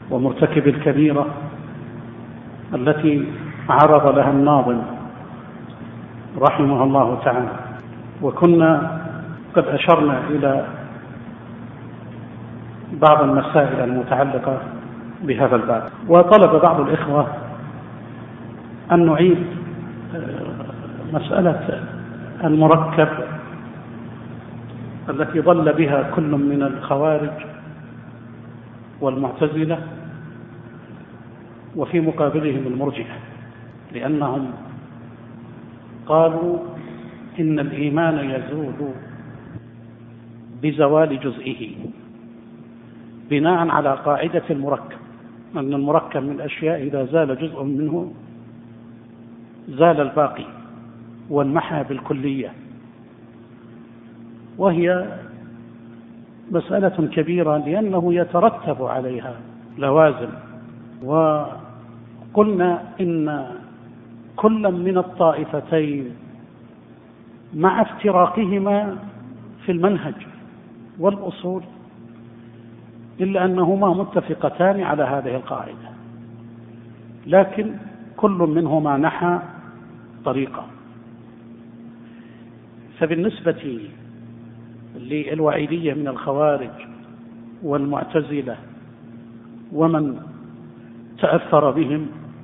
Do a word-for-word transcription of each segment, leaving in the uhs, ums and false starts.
ومرتكب الكبيرة التي عرض لها الناظم رحمه الله تعالى. وكنا قد أشرنا إلى بعض المسائل المتعلقة بهذا الباب، وطلب بعض الإخوة أن نعيد مسألة المركب التي ضل بها كل من الخوارج والمعتزلة وفي مقابلهم المرجئة، لأنهم قالوا إن الإيمان يزول بزوال جزئه بناء على قاعدة المركب، أن المركب من الأشياء إذا زال جزء منه زال الباقي وانمحى بالكلية، وهي مسألة كبيرة لأنه يترتب عليها لوازم. وقلنا إن كل من الطائفتين مع افتراقهما في المنهج والأصول إلا أنهما متفقتان على هذه القاعدة، لكن كل منهما نحى طريقة. فبالنسبة للوعيدية من الخوارج والمعتزلة ومن تأثر بهم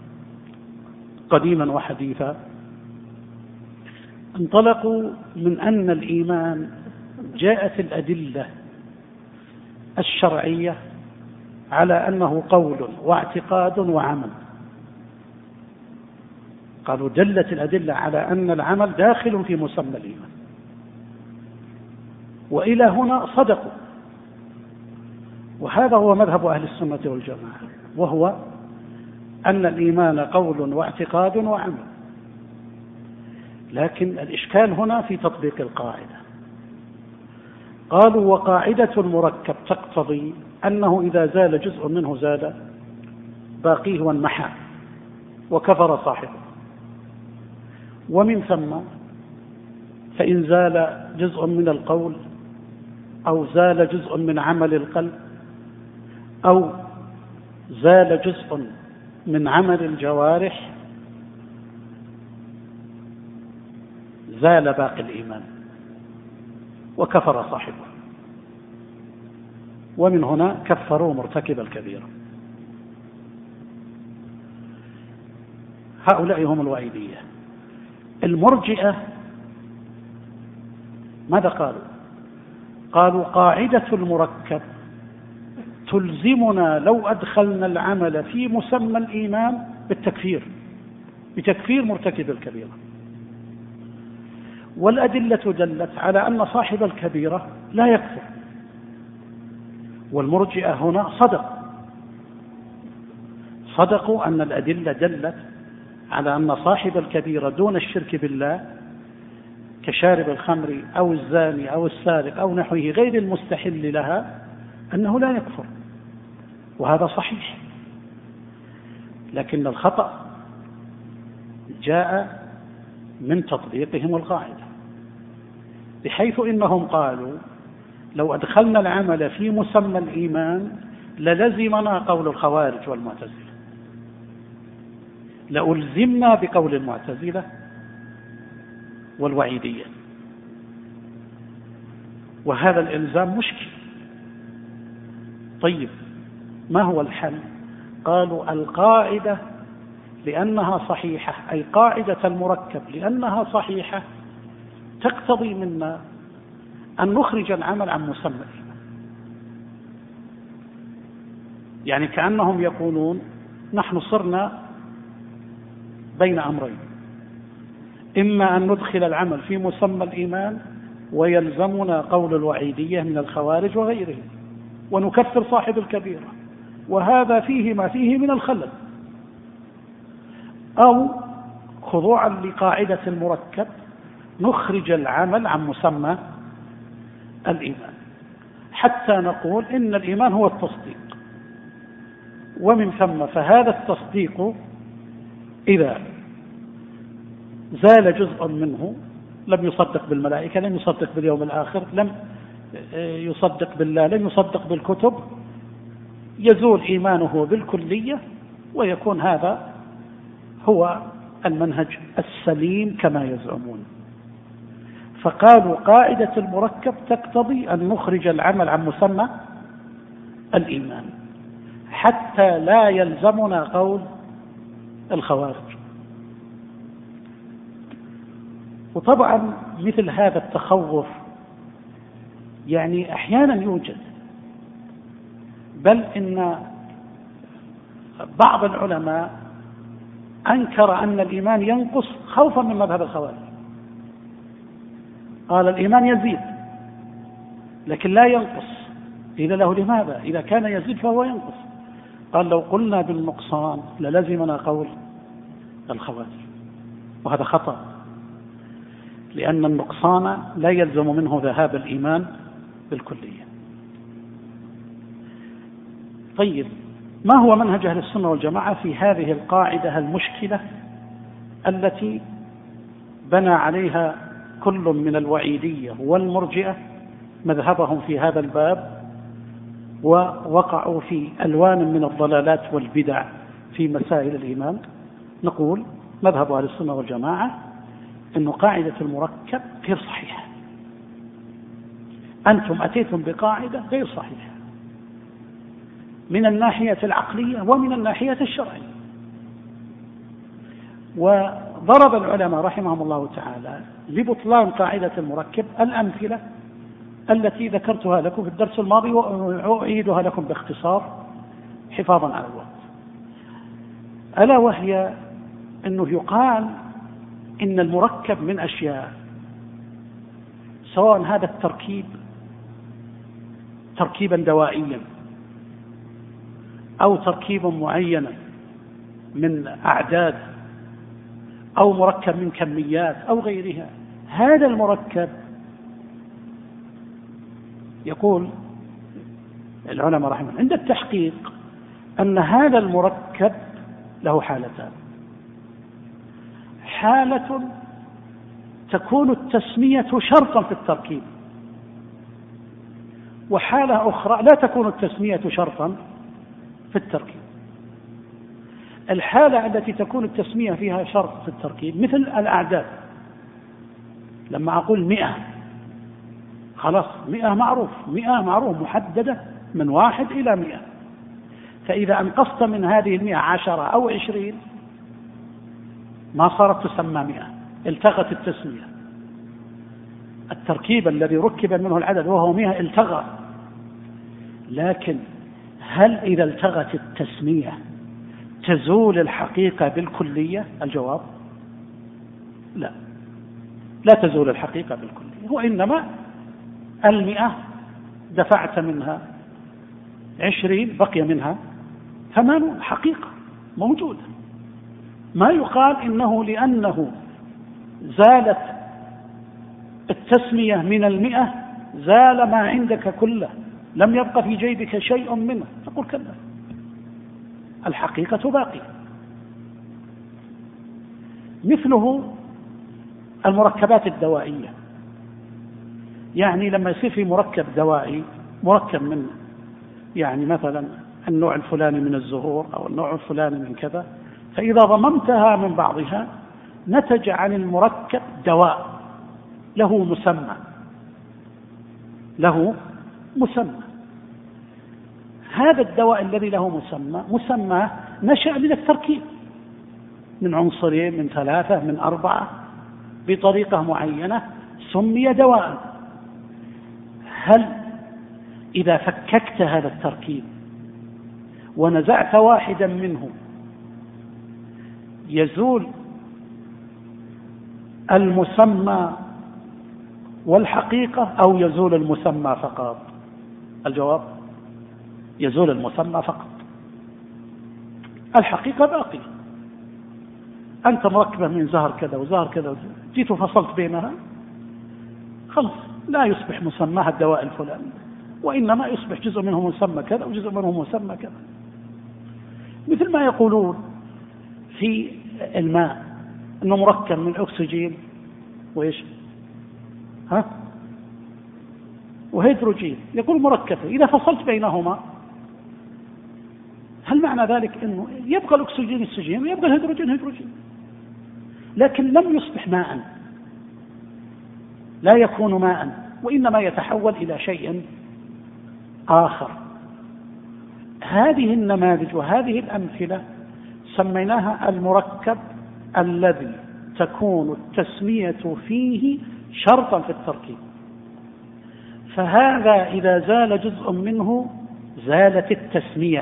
قديما وحديثا، انطلقوا من أن الإيمان جاءت الأدلة الشرعية على أنه قول واعتقاد وعمل. قالوا دلت الأدلة على أن العمل داخل في مسمى الإيمان، وإلى هنا صدقوا. وهذا هو مذهب أهل السنة والجماعة، وهو أن الإيمان قول واعتقاد وعمل. لكن الإشكال هنا في تطبيق القاعدة. قالوا وقاعدة المركب تقتضي أنه إذا زال جزء منه زال باقيه وانمحى وكفر صاحبه، ومن ثم فإن زال جزء من القول أو زال جزء من عمل القلب أو زال جزء من عمل الجوارح زال باقي الإيمان وكفر صاحبه. ومن هنا كفروا مرتكب الكبيرة. هؤلاء هم الوعيدية. المرجئة ماذا قالوا؟ قالوا قاعدة المركب تلزمنا لو أدخلنا العمل في مسمى الإيمان بالتكفير، بتكفير مرتكب الكبيرة، والأدلة دلت على أن صاحب الكبيرة لا يكفر. والمرجئة هنا صدق صدقوا أن الأدلة دلت على أن صاحب الكبيرة دون الشرك بالله كشارب الخمر أو الزاني أو السارق أو نحوه غير المستحل لها أنه لا يكفر، وهذا صحيح. لكن الخطأ جاء من تطبيقهم القاعدة، بحيث إنهم قالوا لو أدخلنا العمل في مسمى الإيمان للزمنا قول الخوارج والمعتزلة، لألزمنا بقول المعتزلة والوعيدية، وهذا الإلزام مشكل. طيب ما هو الحل؟ قالوا القاعدة لأنها صحيحة، أي قاعدة المركب لأنها صحيحة تقتضي منا أن نخرج العمل عن مسمى الإيمان. يعني كأنهم يقولون نحن صرنا بين أمرين، إما أن ندخل العمل في مسمى الإيمان ويلزمنا قول الوعيدية من الخوارج وغيرهم ونكفر صاحب الكبيرة، وهذا فيه ما فيه من الخلل، أو خضوعا لقاعدة المركب نخرج العمل عن مسمى الإيمان حتى نقول إن الإيمان هو التصديق، ومن ثم فهذا التصديق إذا زال جزء منه لم يصدق بالملائكة، لم يصدق باليوم الآخر، لم يصدق بالله، لم يصدق بالكتب، يزول إيمانه بالكلية، ويكون هذا هو المنهج السليم كما يزعمون. فقالوا قاعدة المركب تقتضي أن نخرج العمل عن مسمى الإيمان حتى لا يلزمنا قول الخوارج. وطبعا مثل هذا التخوف يعني أحيانا يوجد، بل إن بعض العلماء أنكر أن الإيمان ينقص خوفا من مذهب الخوارج، قال الإيمان يزيد لكن لا ينقص. قيل له لماذا؟ إذا كان يزيد فهو ينقص. قال لو قلنا بالنقصان للزمنا قول الخوارج، وهذا خطأ، لأن النقصان لا يلزم منه ذهاب الإيمان بالكلية. طيب، ما هو منهج أهل السنة والجماعة في هذه القاعدة المشكلة التي بنى عليها كل من الوعيدية والمرجئة مذهبهم في هذا الباب، ووقعوا في ألوان من الضلالات والبدع في مسائل الإيمان؟ نقول مذهب أهل السنة والجماعة أن قاعدة المركب غير صحيحة. أنتم أتيتم بقاعدة غير صحيحة من الناحية العقلية ومن الناحية الشرعية. وضرب العلماء رحمهم الله تعالى لبطلان قاعدة المركب الأمثلة التي ذكرتها لكم في الدرس الماضي وأعيدها لكم باختصار حفاظا على الوقت، ألا وهي أنه يقال إن المركب من أشياء، سواء هذا التركيب تركيبا دوائيا أو تركيب معين من أعداد أو مركب من كميات أو غيرها، هذا المركب يقول العلماء رحمه الله عند التحقيق أن هذا المركب له حالتان: حالة تكون التسمية شرطا في التركيب، وحالة أخرى لا تكون التسمية شرطا في التركيب. الحالة التي تكون التسمية فيها شرط في التركيب مثل الأعداد، لما أقول مئة خلاص مئة معروف، مئة معروف محددة من واحد إلى مئة، فإذا أنقصت من هذه المئة عشرة أو عشرين ما صارت تسمى مئة، التغت التسمية. التركيب الذي ركب منه العدد وهو مئة التغى، لكن هل إذا التغت التسمية تزول الحقيقة بالكلية؟ الجواب لا، لا تزول الحقيقة بالكلية، وإنما المئة دفعت منها عشرين بقي منها ثمانون، حقيقة موجودة. ما يقال إنه لأنه زالت التسمية من المئة زال ما عندك كله، لم يبقى في جيبك شيء منه، تقول كلا، الحقيقة باقية. مثله المركبات الدوائية، يعني لما يصير في مركب دوائي مركب من يعني مثلا النوع الفلاني من الزهور أو النوع الفلاني من كذا، فإذا ضممتها من بعضها نتج عن المركب دواء له مسمى، له مسمى. هذا الدواء الذي له مسمى مسمى نشأ من التركيب، من عنصرين، من ثلاثة، من أربعة، بطريقة معينة سمي دواء. هل إذا فككت هذا التركيب ونزعت واحدا منه يزول المسمى والحقيقة أو يزول المسمى فقط؟ الجواب يزول المسمى فقط، الحقيقة باقية. أنت مركبة من زهر كذا وزهر كذا، جيت وفصلت بينها خلص لا يصبح مسماها الدواء الفلاني، وإنما يصبح جزء منه مسمى كذا وجزء منه مسمى كذا. مثل ما يقولون في الماء أنه مركب من أكسجين وإيش ها وهيدروجين، يقول مركب، إذا فصلت بينهما هل معنى ذلك أنه يبقى الأكسجين الأكسجين ويبقى الهيدروجين هيدروجين، لكن لم يصبح ماء، لا يكون ماء، وإنما يتحول إلى شيء آخر. هذه النماذج وهذه الأمثلة سميناها المركب الذي تكون التسمية فيه شرطا في التركيب، فهذا إذا زال جزء منه زالت التسمية،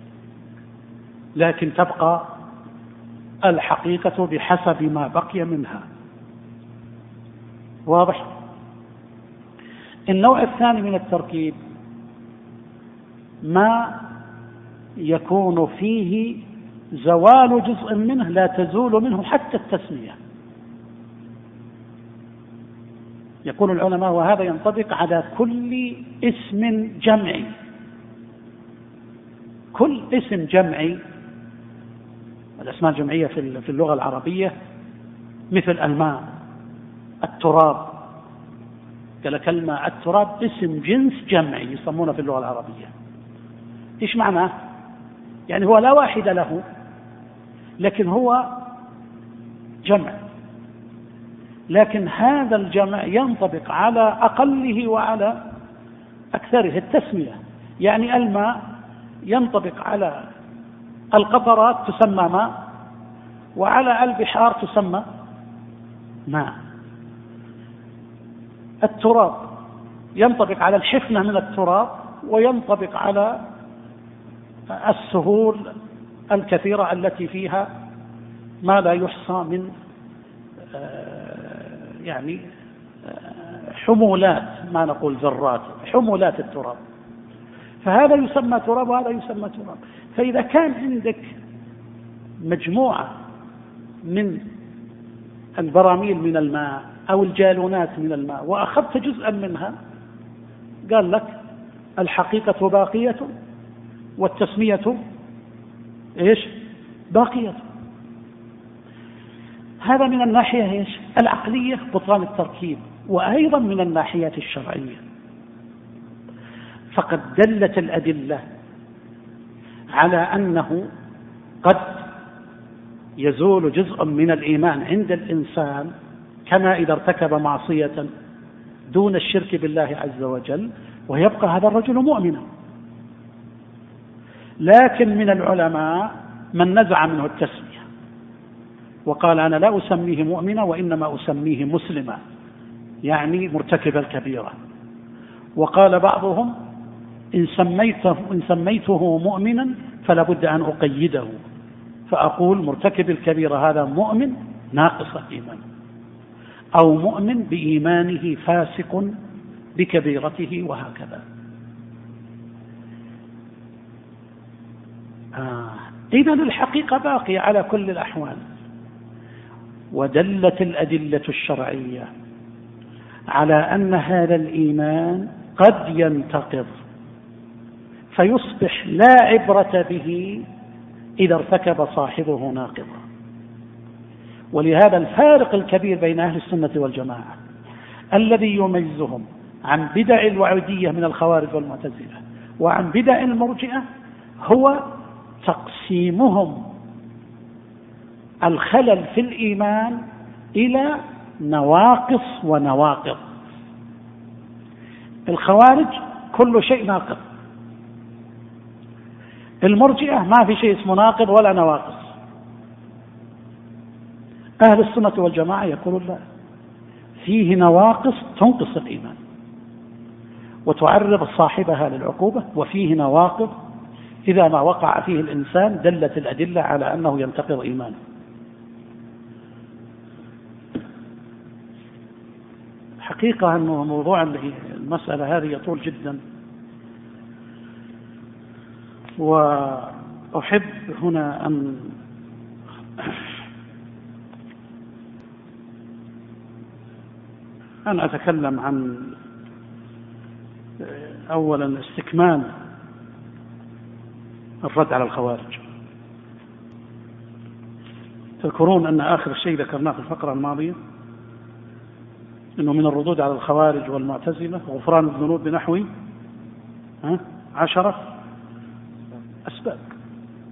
لكن تبقى الحقيقة بحسب ما بقي منها. واضح؟ النوع الثاني من التركيب ما يكون فيه زوال جزء منه لا تزول منه حتى التسمية. يقول العلماء وهذا ينطبق على كل اسم جمعي، كل اسم جمعي، الأسماء الجمعية في اللغة العربية مثل الماء، التراب، قال كلمة التراب اسم جنس جمعي يسمونه في اللغة العربية. إيش معناه؟ يعني هو لا واحد له، لكن هو جمع، لكن هذا الجمع ينطبق على أقله وعلى أكثره التسمية. يعني الماء ينطبق على القطرات تسمى ماء، وعلى البحار تسمى ماء. التراب ينطبق على الحفنة من التراب، وينطبق على السهول الكثيرة التي فيها ما لا يحصى من يعني حمولات، ما نقول ذرات، حمولات التراب، فهذا يسمى تراب وهذا يسمى تراب. فإذا كان عندك مجموعة من البراميل من الماء أو الجالونات من الماء وأخذت جزءا منها، قال لك الحقيقة باقية والتسمية إيش؟ باقية. هذا من الناحية إيش؟ العقلية، بطلان التركيب، وأيضا من الناحية الشرعية. فقد دلت الأدلة على أنه قد يزول جزء من الإيمان عند الإنسان، كما إذا ارتكب معصية دون الشرك بالله عز وجل ويبقى هذا الرجل مؤمنا. لكن من العلماء من نزع منه التسمية وقال أنا لا أسميه مؤمنا وإنما أسميه مسلما، يعني مرتكب الكبيرة. وقال بعضهم إن سميته, إن سميته مؤمنا فلا بد أن أقيده، فأقول مرتكب الكبيرة هذا مؤمن ناقص الإيمان، أو مؤمن بإيمانه فاسق بكبيرته، وهكذا. آه. إذن الحقيقة باقية على كل الأحوال. ودلت الأدلة الشرعية على أن هذا الإيمان قد ينتقض فيصبح لا عبرة به إذا ارتكب صاحبه ناقضا. ولهذا الفارق الكبير بين أهل السنة والجماعة الذي يميزهم عن بدع الوعودية من الخوارج والمعتزلة وعن بدع المرجئة هو تقسيمهم الخلل في الإيمان إلى نواقص ونواقض. الخوارج كل شيء ناقض، المرجئة ما في شيء اسمه ناقض ولا نواقص. أهل السنة والجماعة يقولون لا، فيه نواقص تنقص الإيمان وتعرض صاحبها للعقوبة، وفيه نواقض إذا ما وقع فيه الإنسان دلت الأدلة على أنه ينتقض إيمانه. حقيقة أنه موضوع المسألة هذه يطول جدا، وأحب هنا أن أن أتكلم عن أولا استكمال الرد على الخوارج. تذكرون أن آخر شيء ذكرناه في الفقرة الماضية أنه من الردود على الخوارج والمعتزلة غفران الذنوب بنحو عشرة أسباب.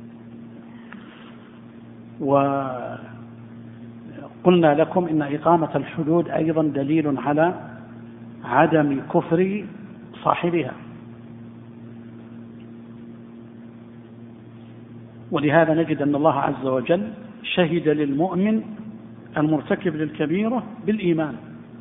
وقلنا لكم إن إقامة الحدود أيضا دليل على عدم كفر صاحبها، ولهذا نجد أن الله عز وجل شهد للمؤمن المرتكب للكبيرة بالإيمان،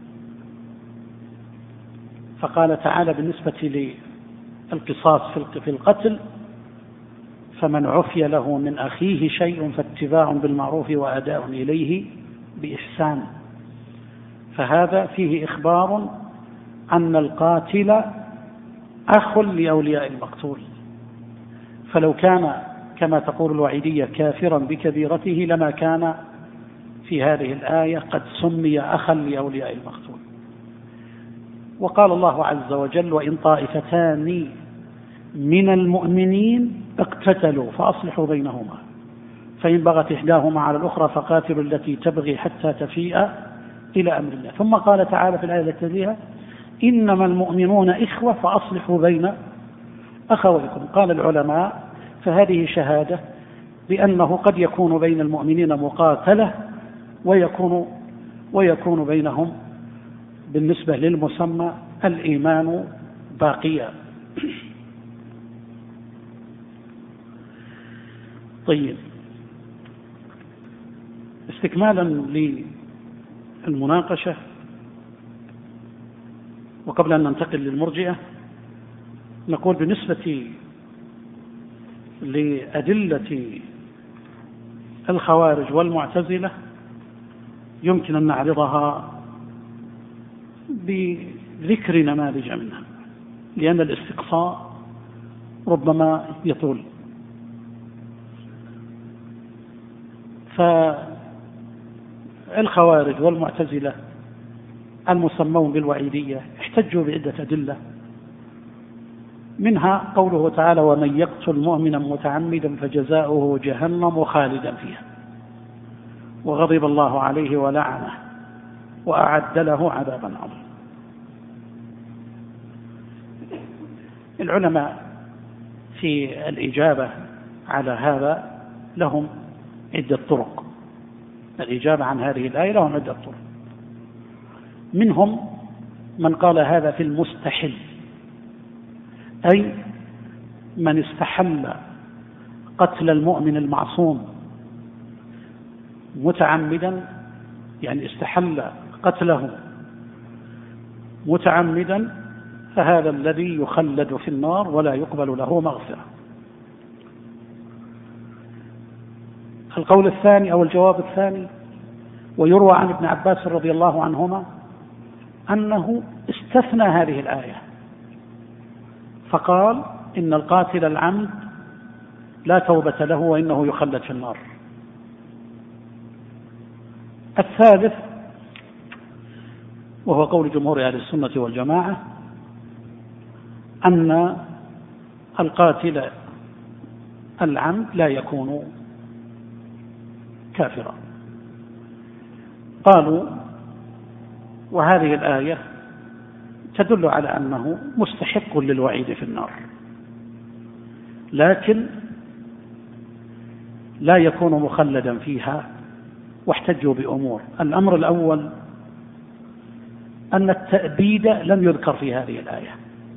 فقال تعالى بالنسبة للقصاص في القتل: فمن عفي له من أخيه شيء فاتباع بالمعروف وأداء إليه بإحسان. فهذا فيه إخبار أن القاتل أخ لأولياء المقتول، فلو كان كما تقول الوعيدية كافرا بكبيرته لما كان في هذه الآية قد سمي أخا لأولياء المقتول. وقال الله عز وجل: وإن طائفتان من المؤمنين اقتتلوا فأصلحوا بينهما فإن بغت إحداهما على الأخرى فقاتلوا التي تبغي حتى تفيء إلى أمر الله. ثم قال تعالى في الآية التي تليها: إنما المؤمنون إخوة فأصلحوا بين أخويكم. قال العلماء: فهذه شهادة بأنه قد يكون بين المؤمنين مقاتلة ويكون ويكون بينهم بالنسبة للمسمى الإيمان باقيا. طيب، استكمالا للمناقشة وقبل أن ننتقل للمرجئة، نقول بالنسبة لأدلة الخوارج والمعتزلة يمكن أن نعرضها بذكر نماذج منها، لأن الاستقصاء ربما يطول. فالخوارج والمعتزلة المسمون بالوعيدية احتجوا بعدة أدلة، منها قوله تعالى: ومن يقتل مؤمنا متعمدا فجزاؤه جهنم خالدا فيها وغضب الله عليه ولعنه وأعد له عذابا عظيما. العلماء في الإجابة على هذا لهم عدة طرق، الإجابة عن هذه الآية لهم عدة طرق. منهم من قال هذا في المستحل، أي من استحل قتل المؤمن المعصوم متعمدا، يعني استحل قتله متعمدا، فهذا الذي يخلد في النار ولا يقبل له مغفرة. القول الثاني أو الجواب الثاني: ويروى عن ابن عباس رضي الله عنهما أنه استثنى هذه الآية فقال: إن القاتل العمد لا توبة له وإنه يخلد في النار. الثالث وهو قول جمهور أهل السنة والجماعة أن القاتل العمد لا يكون كافرا. قالوا: وهذه الآية تدل على أنه مستحق للوعيد في النار، لكن لا يكون مخلدا فيها، واحتجوا بأمور. الأمر الأول أن التأبيد لم يذكر في هذه الآية،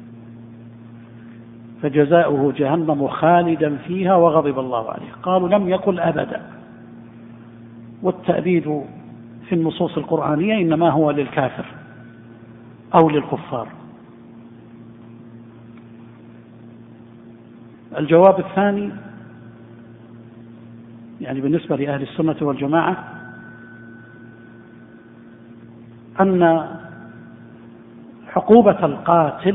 فجزاؤه جهنم خالدا فيها وغضب الله عليه. قالوا: لم يقل أبدا، والتأبيد في النصوص القرآنية إنما هو للكافر أو للكفار. الجواب الثاني يعني بالنسبة لأهل السنة والجماعة أن عقوبة القاتل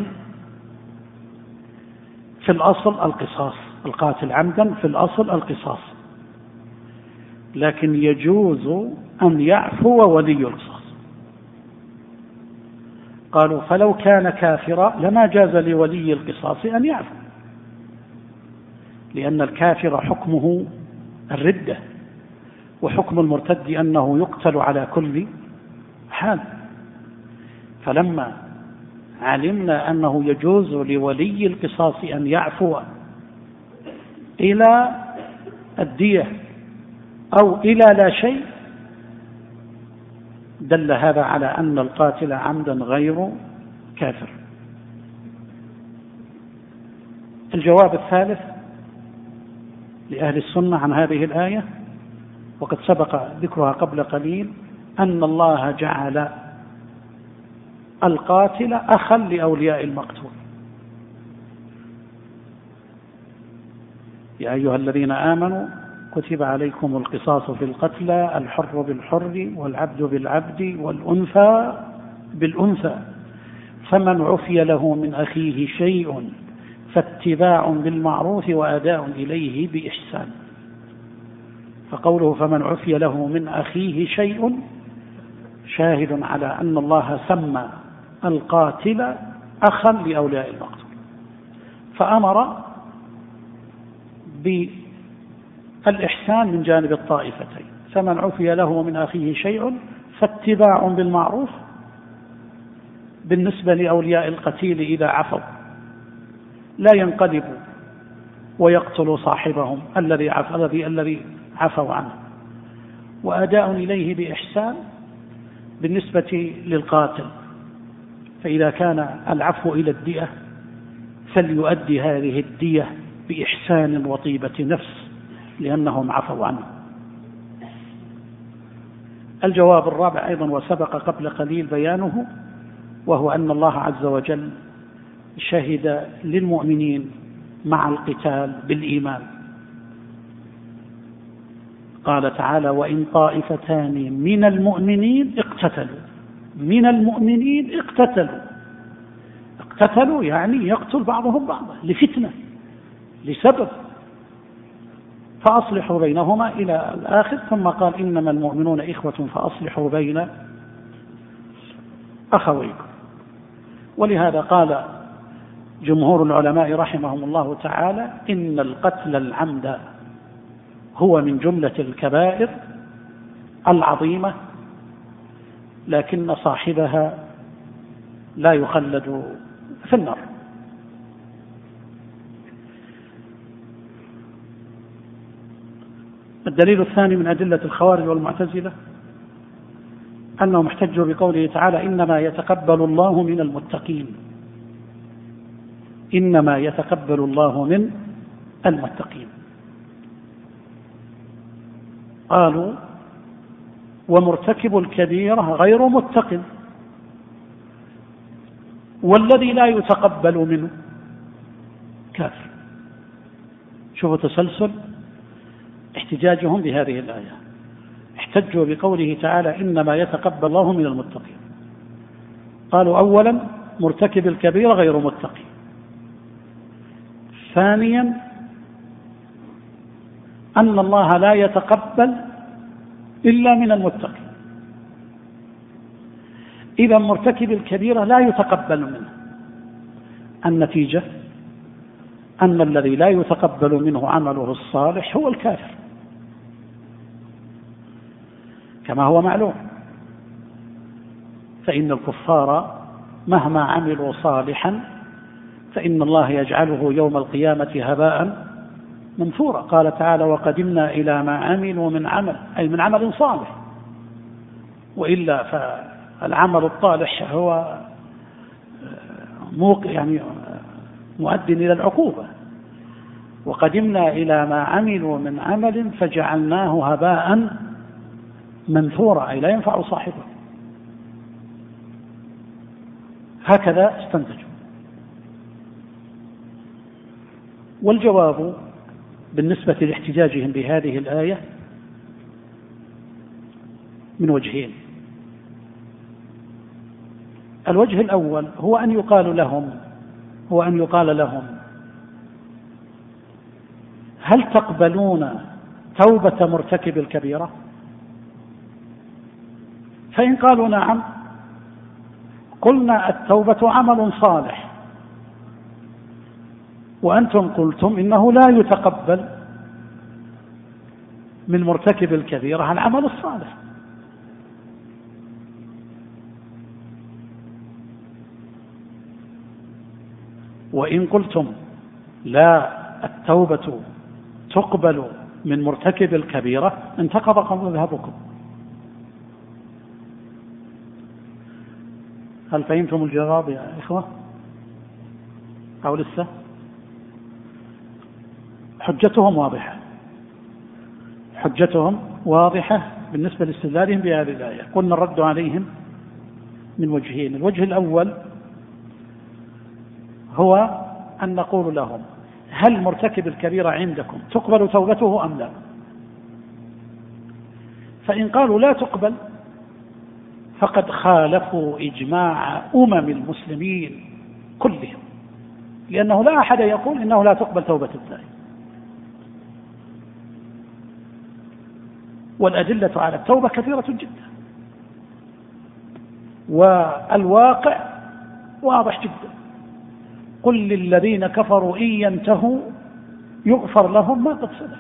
في الأصل القصاص، القاتل عمدا في الأصل القصاص، لكن يجوز أن يعفو ولي القصاص. قالوا: فلو كان كافرا لما جاز لولي القصاص أن يعفو، لأن الكافر حكمه الردة، وحكم المرتد أنه يقتل على كل حال. فلما علمنا أنه يجوز لولي القصاص أن يعفو إلى الدية أو إلى لا شيء دل هذا على أن القاتل عمدا غير كافر. الجواب الثالث لأهل السنة عن هذه الآية، وقد سبق ذكرها قبل قليل، أن الله جعل القاتل أخا لأولياء المقتول. يا أيها الذين آمنوا كتب عليكم القصاص في القتلى، الحر بالحر والعبد بالعبد والأنثى بالأنثى، فمن عفي له من أخيه شيء فاتباع بالمعروف وأداء إليه بإحسان. فقوله فمن عفي له من أخيه شيء شاهد على أن الله سمى القاتل أخا لأولياء المقتول، فأمر بالإحسان من جانب الطائفتين. فمن عفي له من أخيه شيء فاتباع بالمعروف بالنسبة لأولياء القتيل إذا عفوا، لا ينقلبوا ويقتلوا صاحبهم الذي عفوا الذي الذي عفوا عنه، وأداء إليه بإحسان بالنسبة للقاتل، فإذا كان العفو إلى الدية فليؤدي هذه الدية بإحسان وطيبة نفس لأنهم عفوا عنه. الجواب الرابع أيضا وسبق قبل قليل بيانه، وهو أن الله عز وجل شهد للمؤمنين مع القتال بالإيمان. قال تعالى وإن طائفتان من المؤمنين اقتتلوا، من المؤمنين اقتتلوا، اقتتلوا يعني يقتل بعضهم بعضا لفتنة لسبب، فأصلحوا بينهما إلى الآخر. ثم قال إنما المؤمنون إخوة فأصلحوا بين أخويكم. ولهذا قال جمهور العلماء رحمهم الله تعالى إن القتل العمد هو من جملة الكبائر العظيمة، لكن صاحبها لا يخلد في النار. الدليل الثاني من أدلة الخوارج والمعتزلة أنهم احتجوا بقوله تعالى إنما يتقبل الله من المتقين، إنما يتقبل الله من المتقين. قالوا ومرتكب الكبيرة غير متق، والذي لا يتقبل منه كافر. شوفوا تسلسل احتجاجهم بهذه الآية، احتجوا بقوله تعالى إنما يتقبل الله من المتقين. قالوا أولا مرتكب الكبيرة غير متقي، ثانيا أن الله لا يتقبل إلا من المتقين، إذا مرتكب الكبيرة لا يتقبل منه. النتيجة أن الذي لا يتقبل منه عمله الصالح هو الكافر، كما هو معلوم، فإن الكفار مهما عملوا صالحا فإن الله يجعله يوم القيامة هباء منثورا. قال تعالى وقدمنا إلى ما عملوا من عمل، أي من عمل صالح، وإلا فالعمل الطالح هو موقع يعني مؤد إلى العقوبة. وقدمنا إلى ما عملوا من عمل فجعلناه هباء منثورا، أي لا ينفع صاحبه. هكذا استنتجوا. والجواب بالنسبة لاحتجاجهم بهذه الآية من وجهين. الوجه الأول هو أن يقال لهم هو أن يقال لهم هل تقبلون توبة مرتكب الكبيرة؟ فإن قالوا نعم قلنا التوبة عمل صالح، وأنتم قلتم إنه لا يتقبل من مرتكب الكبيرة العمل الصالح. وإن قلتم لا التوبة تقبل من مرتكب الكبيرة انتقض مذهبكم. هل فهمتم الجواب يا إخوة أو لسه؟ حجتهم واضحة، حجتهم واضحة بالنسبة لاستدلالهم بهذه الآية. قلنا الرد عليهم من وجهين. الوجه الأول هو أن نقول لهم: هل مرتكب الكبيرة عندكم تقبل توبته أم لا؟ فإن قالوا لا تقبل فقد خالفوا إجماع أمم المسلمين كلهم، لأنه لا أحد يقول إنه لا تقبل توبة التائب، والأدلة على التوبة كثيرة جدا، والواقع واضح جدا. قل للذين كفروا إن ينتهوا يغفر لهم ما قد سلف.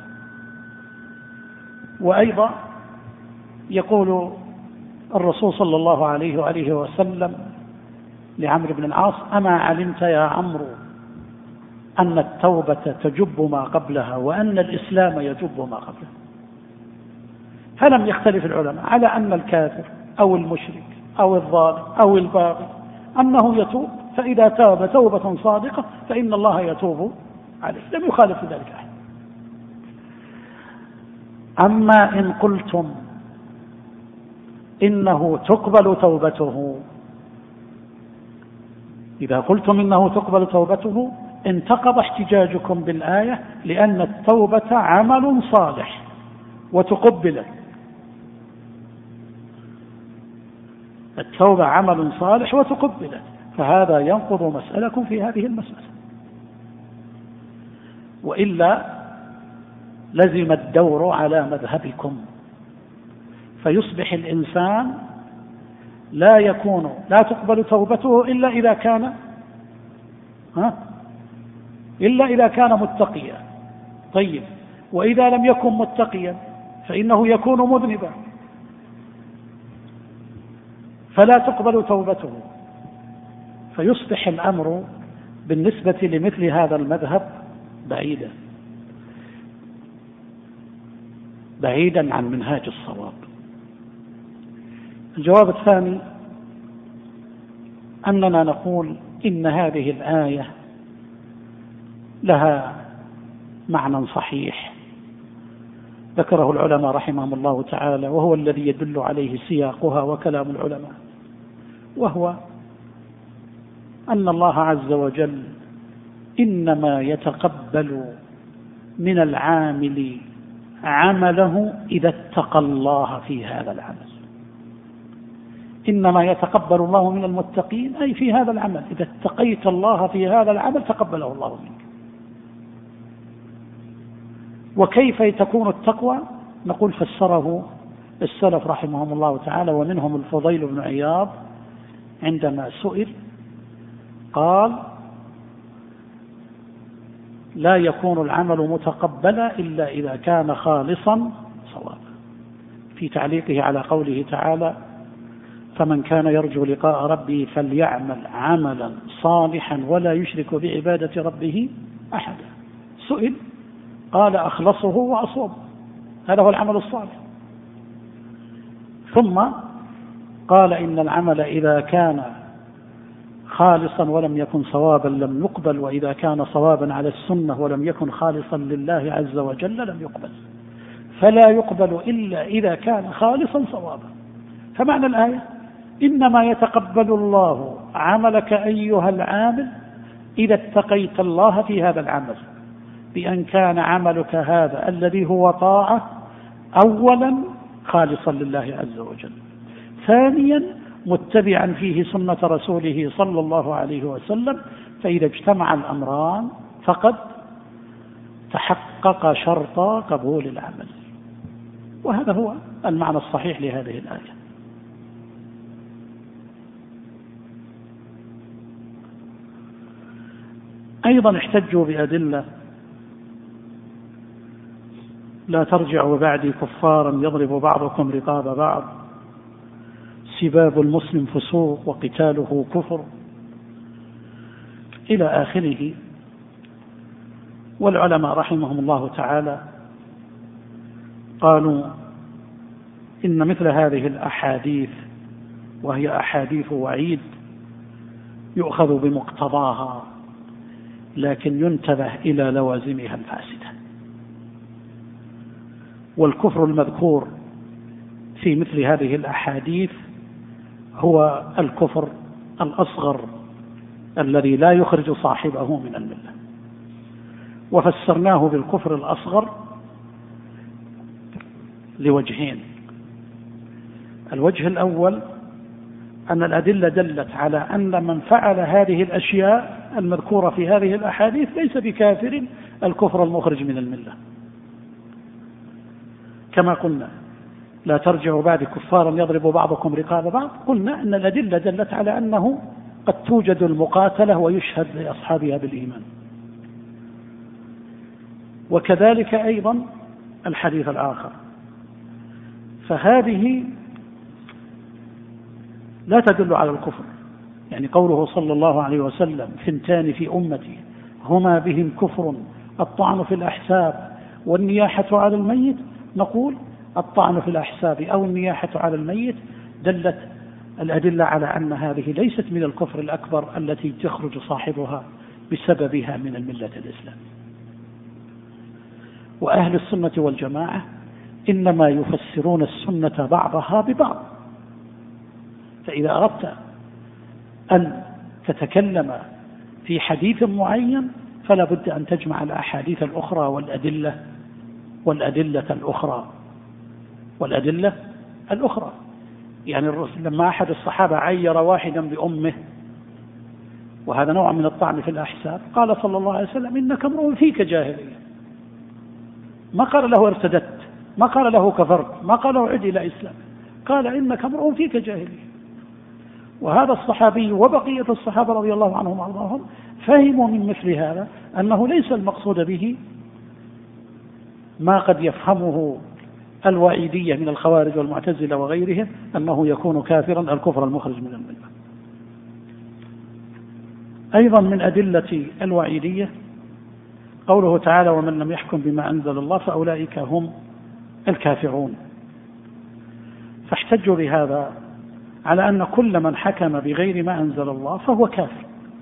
وأيضا يقول الرسول صلى الله عليه وآله وسلم لعمرو بن العاص: أما علمت يا عمرو أن التوبة تجب ما قبلها وأن الإسلام يجب ما قبله؟ فلم يختلف العلماء على أن الكافر أو المشرك أو الظالم أو الباغي أنه يتوب، فإذا تاب توبة صادقة فإن الله يتوب عليه، لم يخالف ذلك أحد. أما إن قلتم إنه تقبل توبته، إذا قلتم إنه تقبل توبته انتقض احتجاجكم بالآية، لأن التوبة عمل صالح وتقبل. التوبة عمل صالح وتقبل، فهذا ينقض مسألكم في هذه المسألة، وإلا لزم الدور على مذهبكم، فيصبح الإنسان لا يكون لا تقبل توبته إلا إذا كان ها إلا إذا كان متقيا. طيب، وإذا لم يكن متقيا فإنه يكون مذنبا، فلا تقبل توبته، فيصبح الأمر بالنسبة لمثل هذا المذهب بعيدا بعيدا عن منهاج الصواب. الجواب الثاني أننا نقول إن هذه الآية لها معنى صحيح ذكره العلماء رحمهم الله تعالى، وهو الذي يدل عليه سياقها وكلام العلماء، وهو أن الله عز وجل إنما يتقبل من العامل عمله إذا اتقى الله في هذا العمل. إنما يتقبل الله من المتقين أي في هذا العمل، إذا اتقيت الله في هذا العمل تقبله الله منك. وكيف تكون التقوى؟ نقول فسره السلف رحمهم الله تعالى، ومنهم الفضيل بن عياض عندما سئل قال: لا يكون العمل متقبلا إلا إذا كان خالصا صوابا، في تعليقه على قوله تعالى: فمن كان يرجو لقاء ربه فليعمل عملا صالحا ولا يشرك بعبادة ربه أحدا. سئل قال: أخلصه وأصوب، هذا هو العمل الصالح. ثم قال: إن العمل إذا كان خالصا ولم يكن صوابا لم يقبل، وإذا كان صوابا على السنة ولم يكن خالصا لله عز وجل لم يقبل، فلا يقبل إلا إذا كان خالصا صوابا. فمعنى الآية: إنما يتقبل الله عملك أيها العامل إذا اتقيت الله في هذا العمل، بأن كان عملك هذا الذي هو طاعة أولا خالصا لله عز وجل، ثانيا متبعا فيه سنة رسوله صلى الله عليه وسلم، فإذا اجتمع الأمران فقد تحقق شرط قبول العمل. وهذا هو المعنى الصحيح لهذه الآية. أيضا احتجوا بأدلة: لا ترجعوا بعدي كفارا يضرب بعضكم رقاب بعض، سباب المسلم فسوق وقتاله كفر، إلى آخره. والعلماء رحمهم الله تعالى قالوا إن مثل هذه الأحاديث وهي أحاديث وعيد يؤخذ بمقتضاها، لكن ينتبه إلى لوازمها الفاسدة. والكفر المذكور في مثل هذه الأحاديث هو الكفر الأصغر الذي لا يخرج صاحبه من الملة. وفسرناه بالكفر الأصغر لوجهين. الوجه الأول أن الأدلة دلت على أن من فعل هذه الأشياء المذكورة في هذه الأحاديث ليس بكافر الكفر المخرج من الملة، كما قلنا لا ترجعوا بعد كفارا يضرب بعضكم رقاب بعض. قلنا أن الأدلة دلت على أنه قد توجد المقاتلة ويشهد لأصحابها بالإيمان. وكذلك أيضا الحديث الآخر، فهذه لا تدل على الكفر. يعني قوله صلى الله عليه وسلم ثنتان في أمتي هما بهم كفر الطعن في الأحساب والنياحة على الميت، نقول الطعن في الأحساب أو النياحة على الميت دلت الأدلة على أن هذه ليست من الكفر الأكبر التي تخرج صاحبها بسببها من الملة الإسلام. وأهل السنة والجماعة إنما يفسرون السنة بعضها ببعض. فإذا أردت أن تتكلم في حديث معين فلا بد أن تجمع الأحاديث الأخرى والأدلة والأدلة الأخرى والأدلة الأخرى. يعني لما أحد الصحابة عير واحدا بأمه وهذا نوع من الطعن في الأحساب، قال صلى الله عليه وسلم إنك امرؤ فيك جاهلية. ما قال له ارتدت، ما قال له كفرت، ما قال له عد إلى إسلام، قال إنك امرؤ فيك جاهلية. وهذا الصحابي وبقية الصحابة رضي الله عنهم وارضاهم فهموا من مثل هذا أنه ليس المقصود به ما قد يفهمه الوعيدية من الخوارج والمعتزلة وغيرهم أنه يكون كافرا الكفر المخرج من الملة. أيضا من أدلة الوعيدية قوله تعالى ومن لم يحكم بما أنزل الله فأولئك هم الكافرون. فاحتجوا بهذا على أن كل من حكم بغير ما أنزل الله فهو كافر،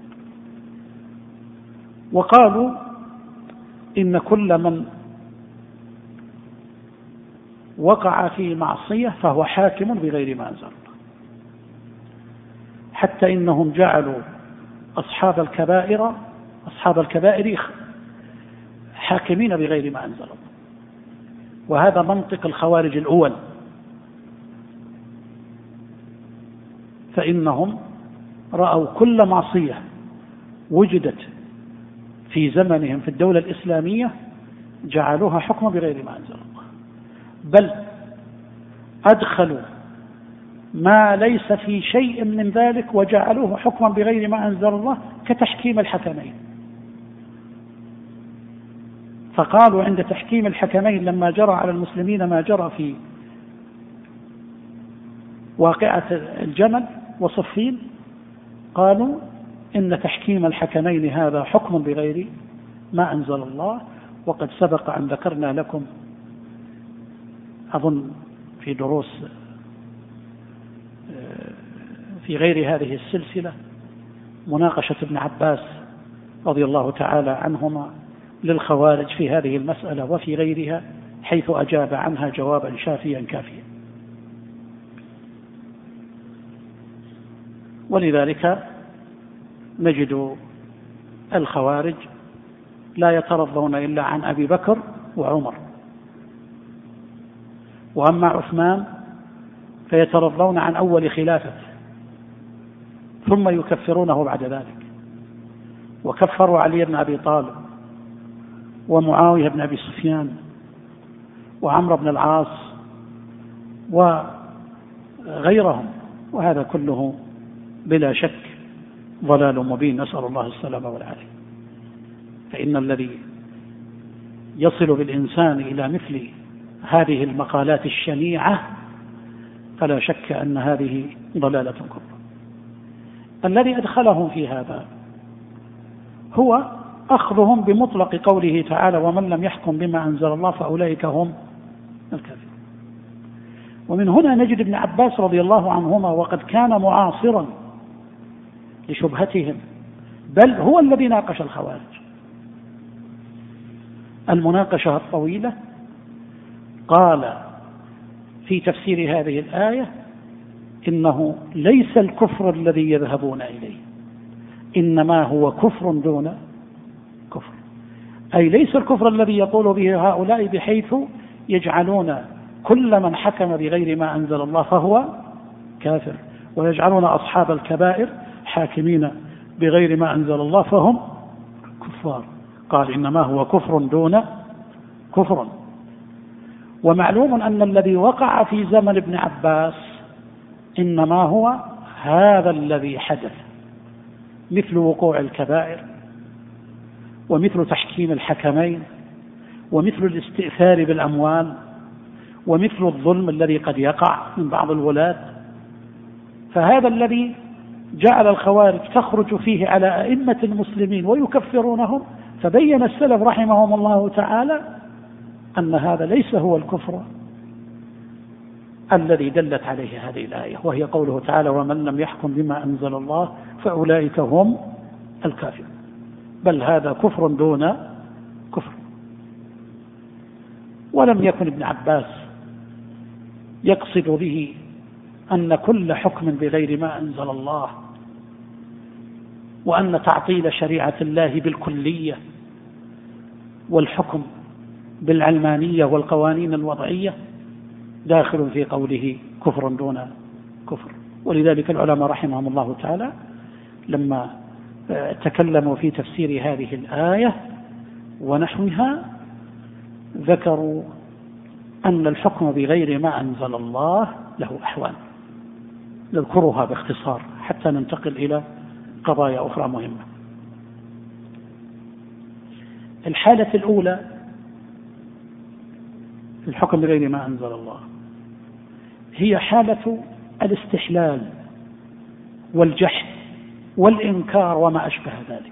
وقالوا إن كل من وقع في معصية فهو حاكم بغير ما أنزل الله، حتى إنهم جعلوا أصحاب الكبائر أصحاب الكبائر حاكمين بغير ما أنزل الله. وهذا منطق الخوارج الأول، فإنهم رأوا كل معصية وجدت في زمنهم في الدولة الإسلامية جعلوها حكم بغير ما أنزل الله، بل أدخلوا ما ليس في شيء من ذلك وجعلوه حكما بغير ما أنزل الله كتحكيم الحكمين. فقالوا عند تحكيم الحكمين لما جرى على المسلمين ما جرى في واقعة الجمل وصفين، قالوا إن تحكيم الحكمين هذا حكم بغير ما أنزل الله. وقد سبق أن ذكرنا لكم أظن في دروس في غير هذه السلسلة مناقشة ابن عباس رضي الله تعالى عنهما للخوارج في هذه المسألة وفي غيرها، حيث أجاب عنها جوابا شافيا كافيا. ولذلك نجد الخوارج لا يترضون إلا عن أبي بكر وعمر، وأما عثمان فيترضون عن أول خلافة ثم يكفرونه بعد ذلك. وكفروا علي بن أبي طالب ومعاوية بن أبي سفيان وعمرو بن العاص وغيرهم، وهذا كله بلا شك ضلال مبين، نسأل الله السلامة والعافية. فإن الذي يصل بالإنسان إلى مثل هذه المقالات الشنيعة فلا شك أن هذه ضلالة كبرى. الذي أدخلهم في هذا هو أخذهم بمطلق قوله تعالى ومن لم يحكم بما أنزل الله فأولئك هم الكافر. ومن هنا نجد ابن عباس رضي الله عنهما وقد كان معاصرا لشبهتهم، بل هو الذي ناقش الخوارج المناقشة الطويلة، قال في تفسير هذه الآية إنه ليس الكفر الذي يذهبون إليه، إنما هو كفر دون كفر، أي ليس الكفر الذي يقول به هؤلاء بحيث يجعلون كل من حكم بغير ما أنزل الله فهو كافر، ويجعلون أصحاب الكبائر حاكمين بغير ما أنزل الله فهم كفار. قال إنما هو كفر دون كفر. ومعلوم أن الذي وقع في زمن ابن عباس إنما هو هذا الذي حدث، مثل وقوع الكبائر، ومثل تحكيم الحكمين، ومثل الاستئثار بالأموال، ومثل الظلم الذي قد يقع من بعض الولاة. فهذا الذي جعل الخوارج تخرج فيه على أئمة المسلمين ويكفرونهم، فبين السلف رحمهم الله تعالى أن هذا ليس هو الكفر الذي دلت عليه هذه الآية، وهي قوله تعالى ومن لم يحكم بما أنزل الله فأولئك هم الكافرون، بل هذا كفر دون كفر. ولم يكن ابن عباس يقصد به أن كل حكم بغير ما أنزل الله، وأن تعطيل شريعة الله بالكلية والحكم بالعلمانية والقوانين الوضعية داخل في قوله كفر دون كفر. ولذلك العلماء رحمهم الله تعالى لما تكلموا في تفسير هذه الآية ونحوها ذكروا أن الحكم بغير ما أنزل الله له أحوال نذكرها باختصار حتى ننتقل إلى قضايا أخرى مهمة. الحالة الأولى الحكم بغير ما أنزل الله هي حالة الاستحلال والجحد والإنكار وما أشبه ذلك.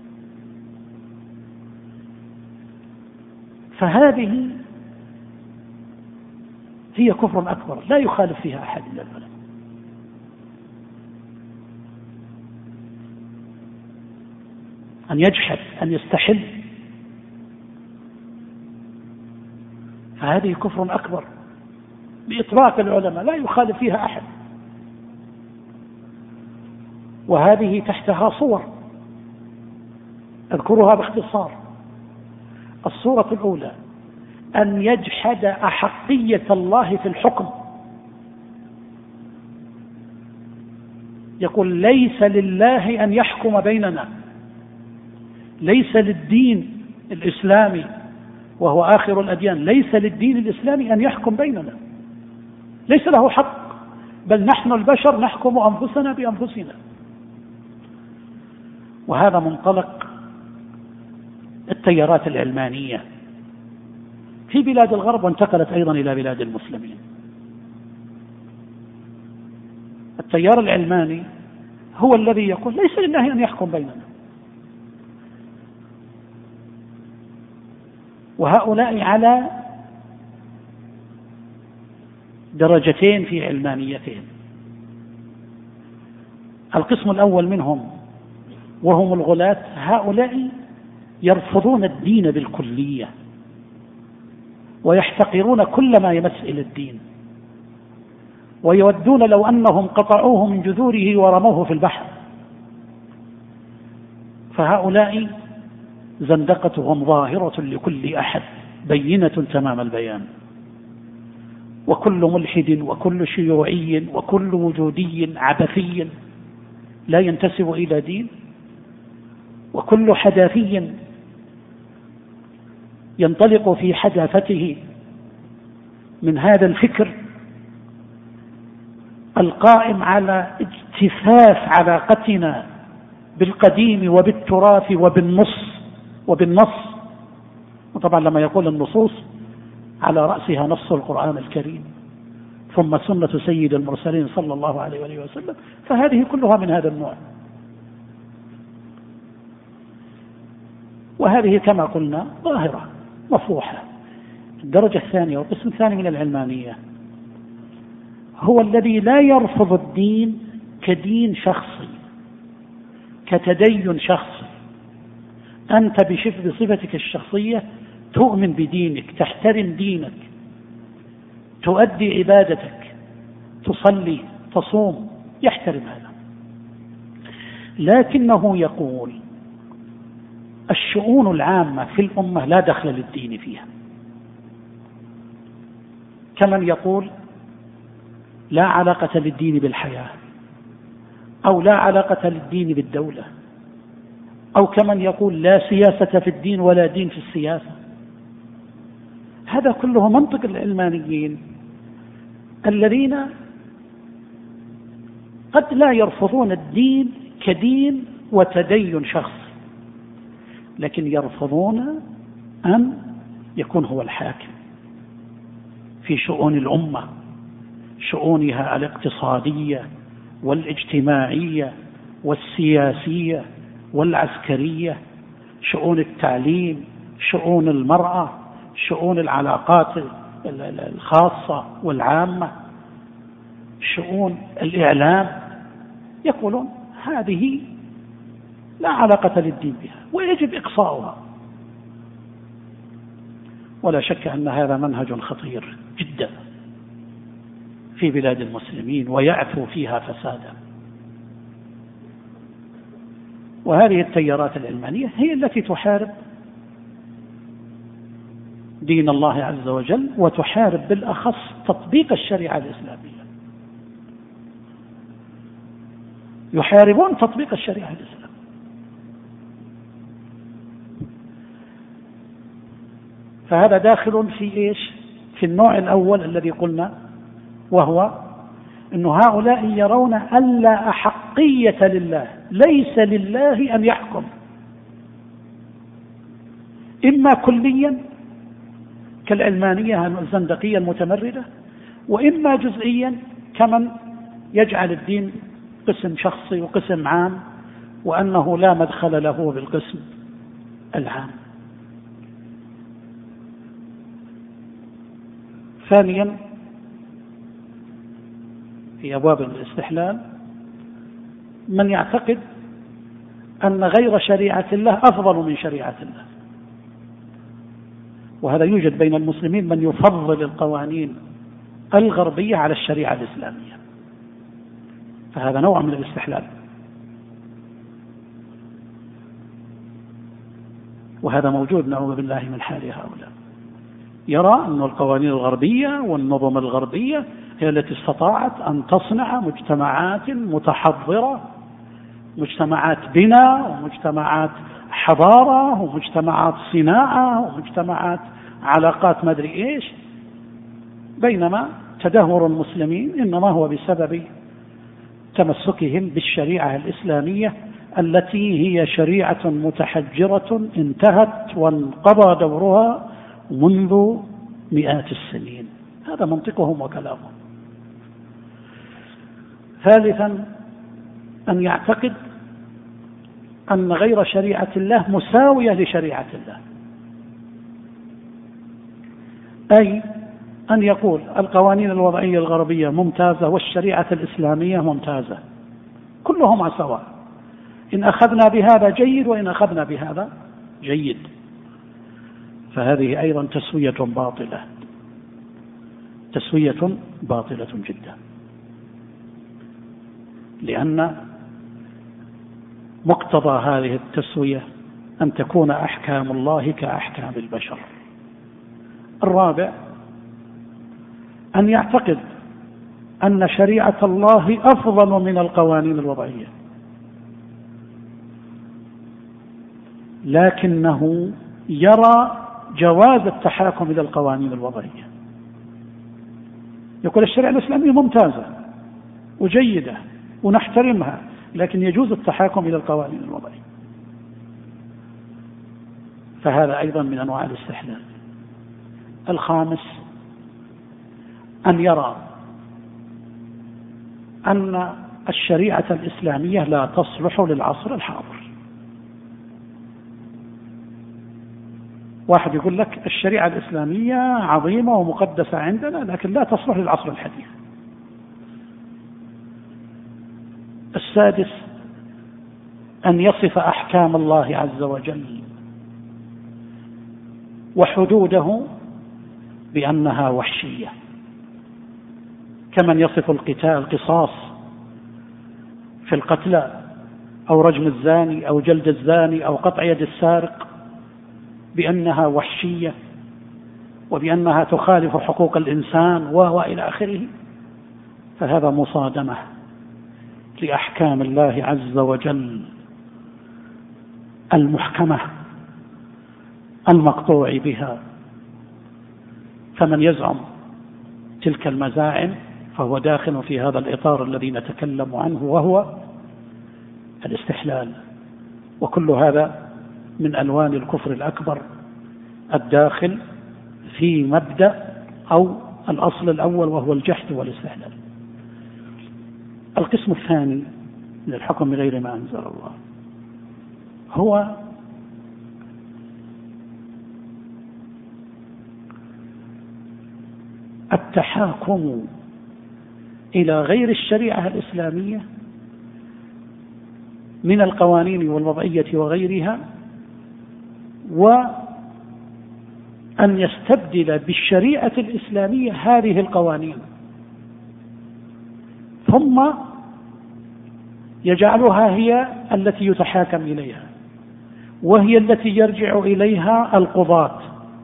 فهذه هي كفر أكبر لا يخالف فيها أحد من العلماء. أن يجحد أن يستحل فهذه كفر أكبر بإطلاق العلماء لا يخالف فيها أحد. وهذه تحتها صور أذكرها باختصار. الصورة الأولى أن يجحد أحقية الله في الحكم، يقول ليس لله أن يحكم بيننا، ليس للدين الإسلامي وهو آخر الأديان، ليس للدين الإسلامي أن يحكم بيننا، ليس له حق، بل نحن البشر نحكم أنفسنا بأنفسنا. وهذا منطلق التيارات العلمانية في بلاد الغرب وانتقلت أيضا إلى بلاد المسلمين. التيار العلماني هو الذي يقول ليس لله أن يحكم بيننا، وهؤلاء على درجتين في علمانيتهم. القسم الأول منهم وهم الغلاة، هؤلاء يرفضون الدين بالكلية ويحتقرون كل ما يمس إلى الدين، ويودون لو أنهم قطعوه من جذوره ورموه في البحر. فهؤلاء زندقتهم ظاهرة لكل أحد بينة تمام البيان. وكل ملحد وكل شيوعي وكل وجودي عبثي لا ينتسب إلى دين، وكل حداثي ينطلق في حداثته من هذا الفكر القائم على اجتثاث علاقتنا بالقديم وبالتراث وبالنص وبالنص. وطبعا لما يقول النصوص على رأسها نص القرآن الكريم ثم سنة سيد المرسلين صلى الله عليه وآله وسلم، فهذه كلها من هذا النوع. وهذه كما قلنا ظاهرة مفروحة، الدرجة الثانية والقسم الثاني من العلمانية هو الذي لا يرفض الدين كدين شخصي، كتدين شخصي. أنت بصفتك الشخصية تؤمن بدينك، تحترم دينك، تؤدي عبادتك، تصلي، تصوم، يحترم هذا. لكنه يقول الشؤون العامة في الأمة لا دخل للدين فيها، كمن يقول لا علاقة للدين بالحياة، أو لا علاقة للدين بالدولة، أو كمن يقول لا سياسة في الدين ولا دين في السياسة. هذا كله منطق العلمانيين الذين قد لا يرفضون الدين كدين وتدين شخصي، لكن يرفضون أن يكون هو الحاكم في شؤون الأمة، شؤونها الاقتصادية والاجتماعية والسياسية والعسكرية، شؤون التعليم، شؤون المرأة، شؤون العلاقات الخاصة والعامة، شؤون الإعلام. يقولون هذه لا علاقة للدين بها ويجب إقصاؤها. ولا شك أن هذا منهج خطير جدا في بلاد المسلمين ويعثو فيها فسادا. وهذه التيارات العلمانية هي التي تحارب دين الله عز وجل، وتحارب بالأخص تطبيق الشريعة الإسلامية. يحاربون تطبيق الشريعة الإسلامية. فهذا داخل في إيش؟ في النوع الأول الذي قلنا، وهو أن هؤلاء يرون أن لا أحقية لله، ليس لله أن يحكم، إما كليا كالعلمانية الزندقية المتمردة، وإما جزئيا كمن يجعل الدين قسم شخصي وقسم عام، وأنه لا مدخل له بالقسم العام. ثانيا في أبواب الاستحلال من يعتقد أن غير شريعة الله أفضل من شريعة الله، وهذا يوجد بين المسلمين من يفضل القوانين الغربية على الشريعة الإسلامية، فهذا نوع من الاستحلال. وهذا موجود نعوذ بالله من حال هؤلاء، يرى أن القوانين الغربية والنظم الغربية هي التي استطاعت أن تصنع مجتمعات متحضرة، مجتمعات بناء، ومجتمعات حضارة، ومجتمعات صناعة، ومجتمعات علاقات ما أدري إيش، بينما تدهور المسلمين إنما هو بسبب تمسكهم بالشريعة الإسلامية التي هي شريعة متحجرة انتهت وانقضى دورها منذ مئات السنين. هذا منطقهم وكلامهم. ثالثا أن يعتقد أن غير شريعة الله مساوية لشريعة الله، أي أن يقول القوانين الوضعية الغربية ممتازة والشريعة الإسلامية ممتازة، كلهم سواء، إن أخذنا بهذا جيد وإن أخذنا بهذا جيد. فهذه أيضا تسوية باطلة، تسوية باطلة جدا، لأن مقتضى هذه التسوية أن تكون أحكام الله كأحكام البشر. الرابع أن يعتقد أن شريعة الله أفضل من القوانين الوضعية، لكنه يرى جواز التحاكم إلى القوانين الوضعية. يقول الشريعة الإسلامية ممتازة وجيدة ونحترمها، لكن يجوز التحاكم إلى القوانين الوضعية. فهذا أيضا من أنواع الاستحلال. الخامس أن يرى أن الشريعة الإسلامية لا تصلح للعصر الحاضر، واحد يقول لك الشريعة الإسلامية عظيمة ومقدسة عندنا لكن لا تصلح للعصر الحديث. السادس أن يصف أحكام الله عز وجل وحدوده بأنها وحشية، كمن يصف القتال القصاص في القتلى أو رجم الزاني أو جلد الزاني أو قطع يد السارق بأنها وحشية وبأنها تخالف حقوق الإنسان وإلى آخره، فهذا مصادمة لأحكام الله عز وجل المحكمة المقطوع بها. فمن يزعم تلك المزاعم فهو داخل في هذا الإطار الذي نتكلم عنه وهو الاستحلال، وكل هذا من ألوان الكفر الأكبر الداخل في مبدأ أو الأصل الأول وهو الجحد والاستحلال. القسم الثاني من الحكم بغير ما أنزل الله هو التحاكم إلى غير الشريعة الإسلامية من القوانين والوضعية وغيرها، وأن يستبدل بالشريعة الإسلامية هذه القوانين ثم يجعلها هي التي يتحاكم إليها وهي التي يرجع إليها القضاة،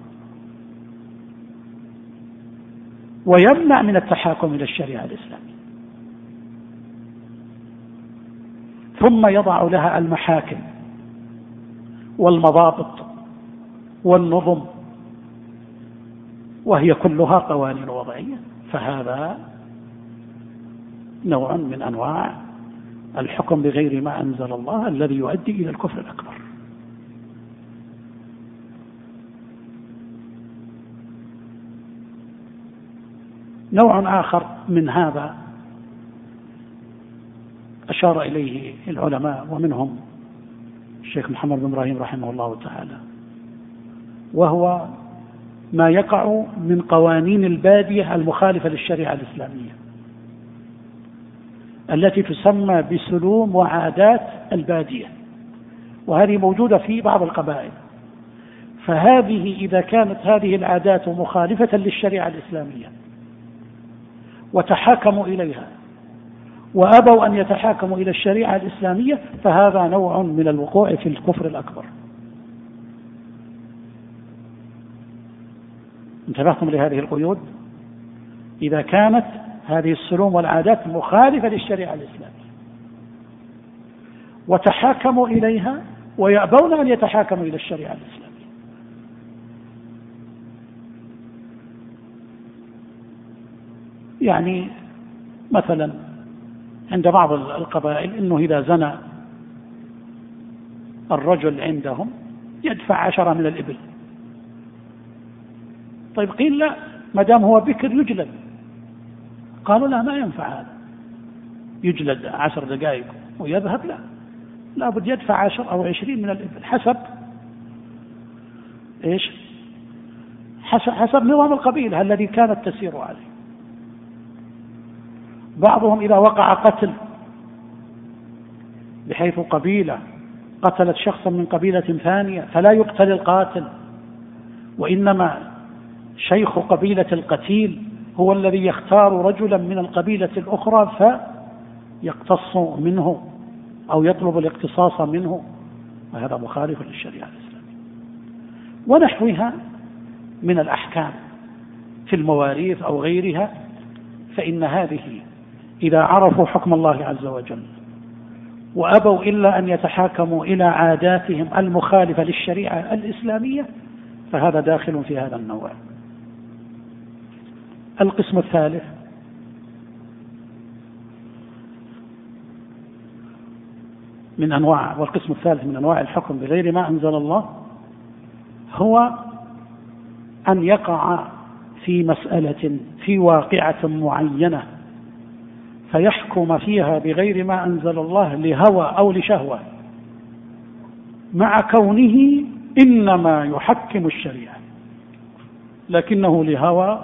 ويمنع من التحاكم إلى الشريعة الإسلامية، ثم يضع لها المحاكم والمضابط والنظم وهي كلها قوانين وضعية. فهذا نوع من أنواع الحكم بغير ما أنزل الله الذي يؤدي إلى الكفر الأكبر. نوع آخر من هذا أشار إليه العلماء ومنهم الشيخ محمد بن إبراهيم رحمه الله تعالى، وهو ما يقع من قوانين البادية المخالفة للشريعة الإسلامية التي تسمى بسلوم وعادات البادية، وهذه موجودة في بعض القبائل. فهذه إذا كانت هذه العادات مخالفة للشريعة الإسلامية وتحاكموا إليها وأبوا أن يتحاكموا إلى الشريعة الإسلامية فهذا نوع من الوقوع في الكفر الأكبر. انتبهتم لهذه القيود؟ إذا كانت هذه السلوم والعادات مخالفة للشريعة الإسلامية وتحاكموا إليها ويأبون أن يتحاكموا إلى الشريعة الإسلامية. يعني مثلا عند بعض القبائل إنه إذا زنى الرجل عندهم يدفع عشرة من الإبل. طيب قيل لا، ما دام هو بكر يجلد. قالوا لا، ما ينفع هذا، يجلد عشر دقائق ويذهب، لا، لابد يدفع عشر أو عشرين من الإبل حسب إيش؟ حسب, حسب نظام القبيلة الذي كانت تسير عليه. بعضهم إذا وقع قتل بحيث قبيلة قتلت شخصا من قبيلة ثانية فلا يقتل القاتل، وإنما شيخ قبيلة القتيل هو الذي يختار رجلا من القبيلة الأخرى فيقتص منه أو يطلب الاقتصاص منه، وهذا مخالف للشريعة الإسلامية. ونحوها من الأحكام في المواريث أو غيرها، فإن هذه إذا عرفوا حكم الله عز وجل وأبوا إلا أن يتحاكموا إلى عاداتهم المخالفة للشريعة الإسلامية فهذا داخل في هذا النوع. القسم الثالث من أنواع والقسم الثالث من أنواع الحكم بغير ما أنزل الله هو أن يقع في مسألة في واقعة معينة فيحكم فيها بغير ما أنزل الله لهوى أو لشهوة، مع كونه إنما يحكم الشريعة، لكنه لهوى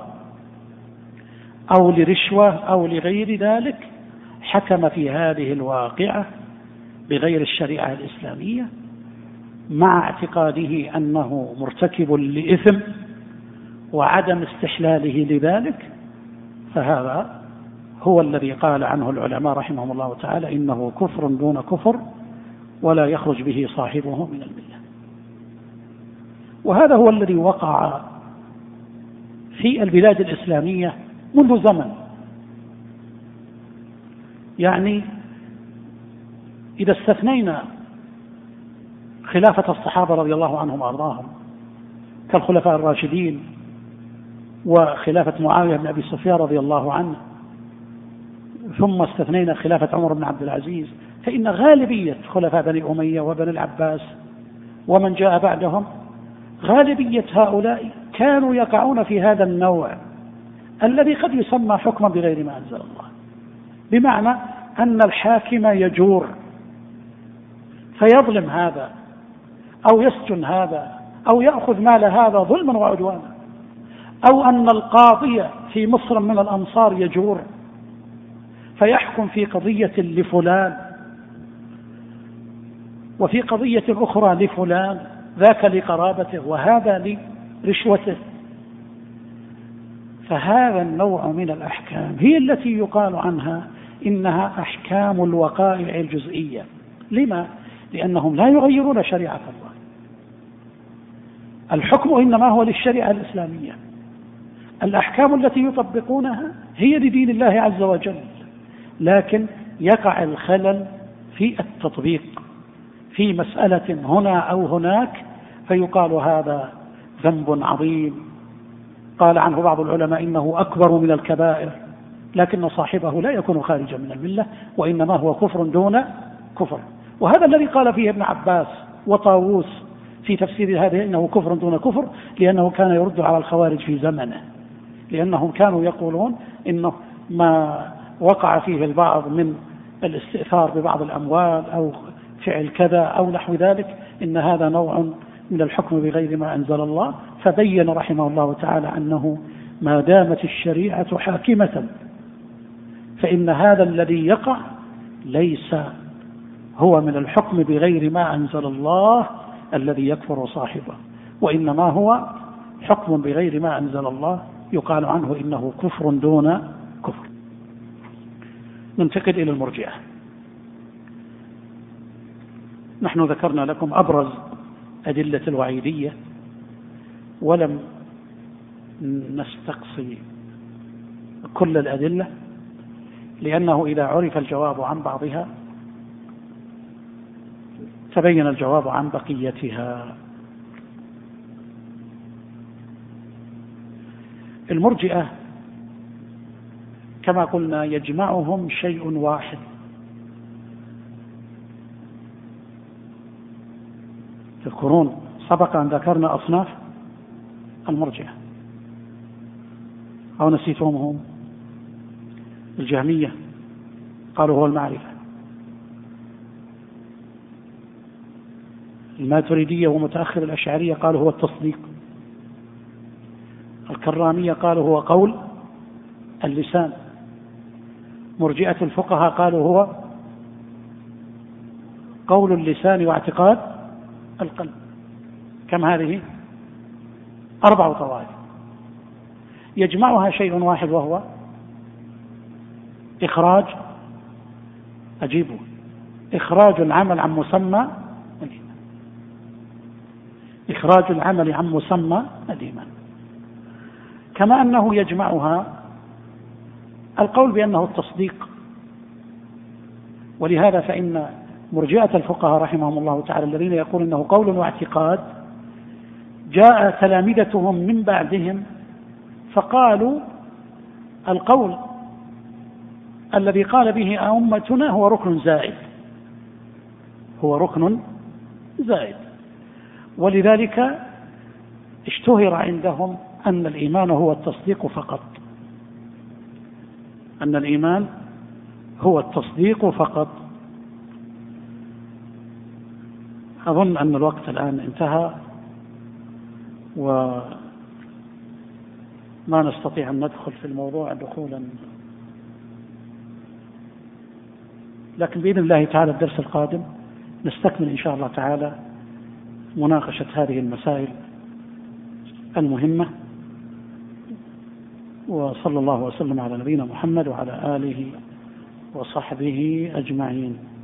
أو لرشوة أو لغير ذلك حكم في هذه الواقعة بغير الشريعة الإسلامية، مع اعتقاده أنه مرتكب لإثم وعدم استحلاله لذلك. فهذا هو الذي قال عنه العلماء رحمهم الله تعالى إنه كفر دون كفر ولا يخرج به صاحبه من الملة. وهذا هو الذي وقع في البلاد الإسلامية منذ زمن. يعني إذا استثنينا خلافة الصحابة رضي الله عنهم وأرضاهم كالخلفاء الراشدين وخلافة معاوية بن أبي سفيان رضي الله عنه، ثم استثنينا خلافة عمر بن عبد العزيز، فإن غالبية خلفاء بني أمية وبني العباس ومن جاء بعدهم غالبية هؤلاء كانوا يقعون في هذا النوع الذي قد يسمى حكما بغير ما أنزل الله، بمعنى أن الحاكم يجور فيظلم هذا أو يسجن هذا أو يأخذ مال هذا ظلما وعدوانا، أو أن القاضي في مصر من الأنصار يجور فيحكم في قضية لفلان وفي قضية أخرى لفلان، ذاك لقرابته وهذا لرشوته. فهذا النوع من الأحكام هي التي يقال عنها إنها أحكام الوقائع الجزئية. لما؟ لأنهم لا يغيرون شريعة الله. الحكم إنما هو للشريعة الإسلامية، الأحكام التي يطبقونها هي لدين الله عز وجل، لكن يقع الخلل في التطبيق في مسألة هنا أو هناك، فيقال هذا ذنب عظيم قال عنه بعض العلماء إنه أكبر من الكبائر، لكن صاحبه لا يكون خارجا من الملة وإنما هو كفر دون كفر. وهذا الذي قال فيه ابن عباس وطاووس في تفسير هذه إنه كفر دون كفر، لأنه كان يرد على الخوارج في زمنه، لأنهم كانوا يقولون إنه ما وقع فيه البعض من الاستئثار ببعض الأموال أو فعل كذا أو نحو ذلك إن هذا نوع من الحكم بغير ما أنزل الله. فبين رحمه الله تعالى أنه ما دامت الشريعة حاكمة فإن هذا الذي يقع ليس هو من الحكم بغير ما أنزل الله الذي يكفر صاحبه، وإنما هو حكم بغير ما أنزل الله يقال عنه إنه كفر دون كفر. ننتقل إلى المرجئة. نحن ذكرنا لكم أبرز أدلة الوعيدية ولم نستقصي كل الأدلة، لأنه إذا عرف الجواب عن بعضها تبين الجواب عن بقيتها. المرجئة كما قلنا يجمعهم شيء واحد، تذكرون سبق أن ذكرنا أصناف المرجئة أو نسيتهم؟ هم الجهمية قالوا هو المعرفة، الماتريدية ومتأخر الأشعرية قالوا هو التصديق، الكرامية قالوا هو قول اللسان، مرجئة الفقهاء قالوا هو قول اللسان واعتقاد القلب. كم هذه؟ أربع طوائف يجمعها شيء واحد وهو إخراج أجيبه إخراج العمل عن مسمى الإيمان، إخراج العمل عن مسمى الإيمان، كما أنه يجمعها القول بأنه التصديق. ولهذا فإن مرجئة الفقهاء رحمهم الله تعالى الذين يقول إنه قول واعتقاد جاء تلامذتهم من بعدهم فقالوا القول الذي قال به أمتنا هو ركن زائد، هو ركن زائد. ولذلك اشتهر عندهم أن الإيمان هو التصديق فقط، أن الإيمان هو التصديق فقط. أظن أن الوقت الآن انتهى، وما نستطيع أن ندخل في الموضوع دخولا، لكن بإذن الله تعالى الدرس القادم نستكمل إن شاء الله تعالى مناقشة هذه المسائل المهمة. وصلى الله وسلم على نبينا محمد وعلى آله وصحبه أجمعين.